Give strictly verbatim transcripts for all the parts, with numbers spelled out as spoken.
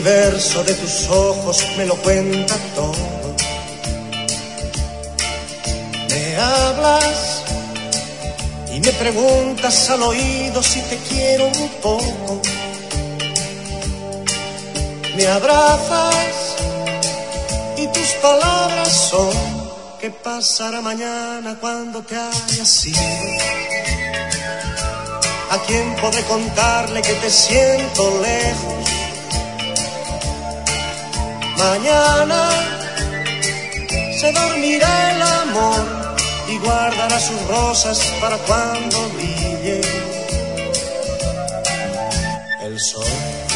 universo de tus ojos me lo cuenta todo. Me hablas y me preguntas al oído si te quiero un poco. Me abrazas y tus palabras son: ¿qué pasará mañana cuando te hayas ido? ¿A quién podré contarle que te siento lejos? Mañana se dormirá el amor y guardará sus rosas para cuando brille el sol.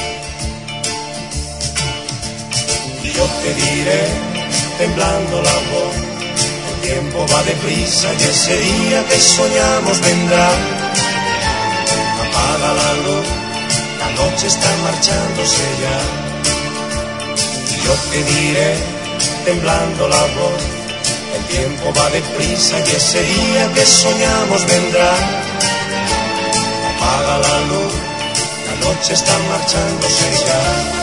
Y yo te diré, temblando la voz: el tiempo va deprisa y ese día que soñamos vendrá. Apaga la luz, la noche está marchándose ya. Y yo te diré, temblando la voz: el tiempo va deprisa y ese día que soñamos vendrá. Apaga la luz, la noche está marchándose ya.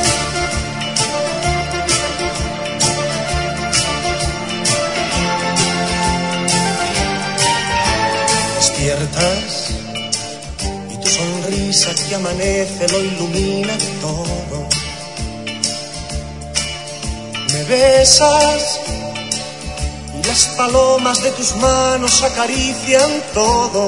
Despiertas y tu sonrisa que amanece lo ilumina todo. Me besas y las palomas de tus manos acarician todo.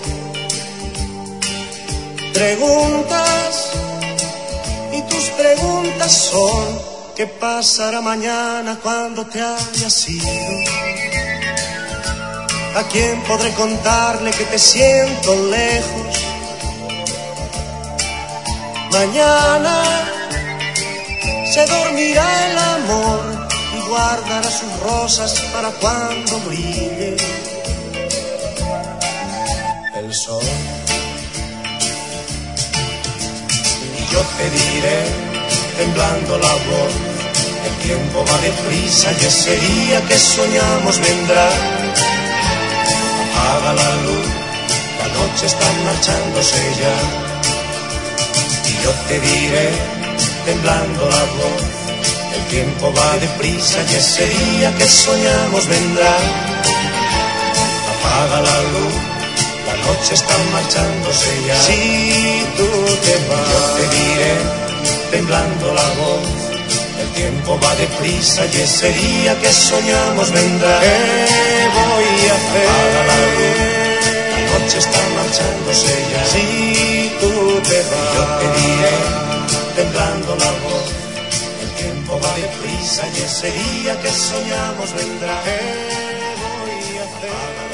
Preguntas y tus preguntas son: ¿qué pasará mañana cuando te hayas ido? ¿A quién podré contarle que te siento lejos? Mañana se dormirá el amor y guardará sus rosas para cuando brille el sol. Y yo te diré, temblando la voz: el tiempo va deprisa y ese día que soñamos vendrá. Apaga la luz, la noche está marchándose ya. Y yo te diré, temblando la voz: el tiempo va deprisa y ese día que soñamos vendrá. Apaga la luz, la noche está marchándose ya. Si tú te vas, yo te diré, temblando la voz: el tiempo va deprisa y ese día que soñamos vendrá. ¿Qué voy a hacer? Apaga la luz, la noche está marchándose ya. Si tú te vas, yo te diré, temblando la voz: el tiempo va deprisa y ese día que soñamos vendrá. ¿Qué voy a hacer?